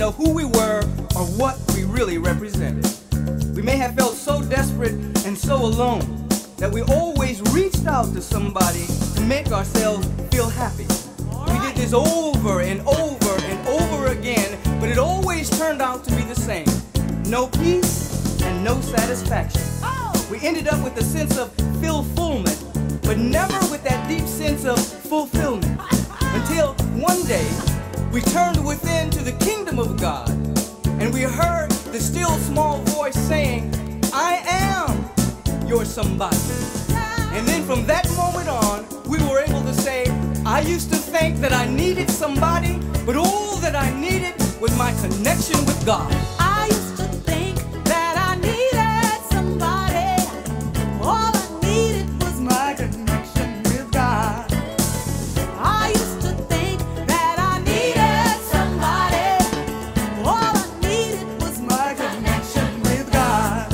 know who we were or what we really represented. We may have felt so desperate and so alone that we always reached out to somebody to make ourselves feel happy. We did this over and over and over again, but it always turned out to be the same. No peace and no satisfaction. We ended up with a sense of fulfillment, but never with that deep sense of fulfillment. Until one day, we turned within to the kingdom of God, and we heard the still small voice saying, I am your somebody. And then from that moment on, we were able to say, I used to think that I needed somebody, but all that I needed was my connection with God. I used to think that I needed somebody. All I needed was my connection with God. I used to think that I needed somebody. All I needed was my connection with God.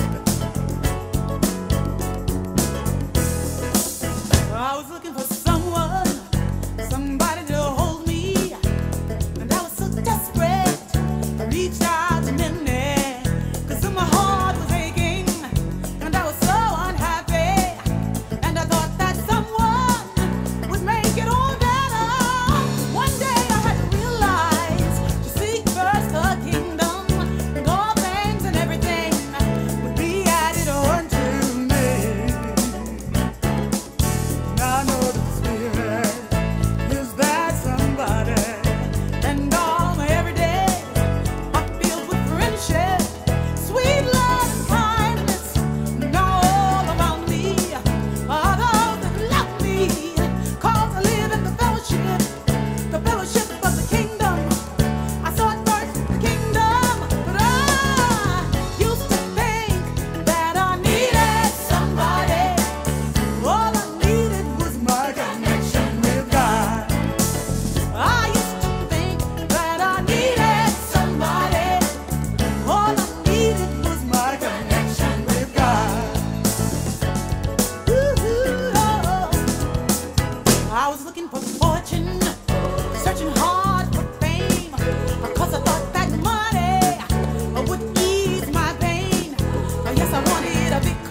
I was looking for someone, somebody to hold me, and I was so desperate. I reached out to many, 'cause my heart was aching, and I was so unhappy. And I thought that someone would make it all better. One day I had to realize to seek first the kingdom, and all things and everything would be added unto me. I know the Spirit is that somebody, and all my everyday I filled with friendship, sweet love and kindness, and all around me are those that love me, 'cause I live in the fellowship of the kingdom. I sought first the kingdom, but I used to think that I needed somebody. All I needed was my connection with God. I used to think that I needed somebody. All I needed was my connection with God. Ooh, oh. I was looking for fortune, searching hard for fame, because I thought that money would ease my pain. Yes, I wanted a big